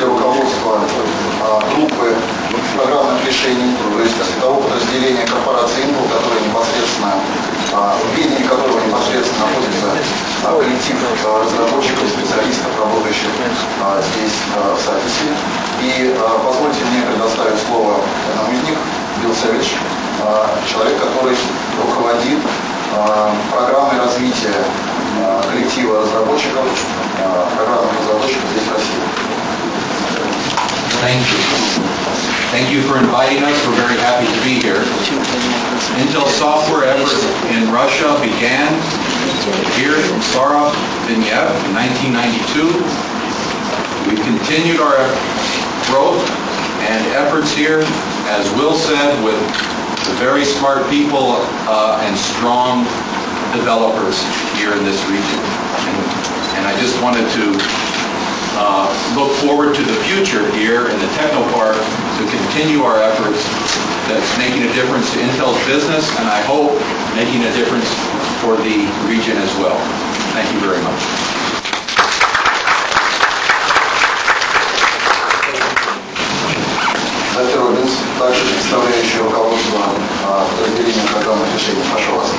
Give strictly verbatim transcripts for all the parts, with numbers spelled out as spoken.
для руководства группы программных решений, то есть того подразделения корпорации Intel, которое непосредственно, в ведении которого непосредственно находится коллектив разработчиков, специалистов, работающих здесь в Сатисе. И позвольте мне предоставить слово одному из них, Билл Сэвидж, человек, который руководит программой развития коллектива разработчиков, программных разработчиков здесь в России. Thank you. Thank you for inviting us. We're very happy to be here. Intel software efforts in Russia began here in Sarov, Vinnytsia in nineteen ninety-two. We continued our growth and efforts here, as Will said, with very smart people uh, and strong developers here in this region. And, and I just wanted to uh, look forward to the future here in the Technopark to continue our efforts that's making a difference to Intel's business, and I hope making a difference for the region as well. Thank you very much. Доктор Робинс, также представляющий руководство подразделения программных решений. Прошу вас.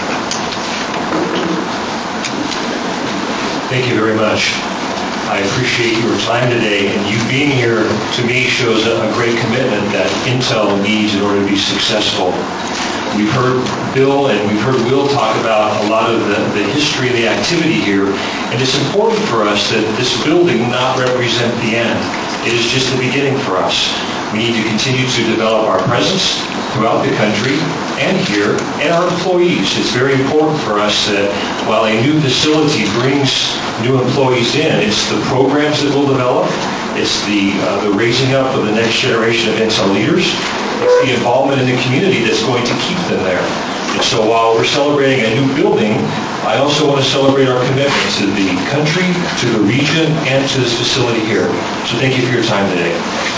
Thank you very much. I appreciate your time today, and you being here to me shows a great commitment that Intel needs in order to be successful. We've heard Bill and we've heard Will talk about a lot of the, the history and the activity here, and it's important for us that this building not represent the end. It is just the beginning for us. We need to continue to develop our presence throughout the country and here, and our employees. It's very important for us that while a new facility brings new employees in, it's the programs that we'll develop, it's the, uh, the raising up of the next generation of Intel leaders, it's the involvement in the community that's going to keep them there. And so while we're celebrating a new building, I also want to celebrate our commitment to the country, to the region, and to this facility here. So thank you for your time today.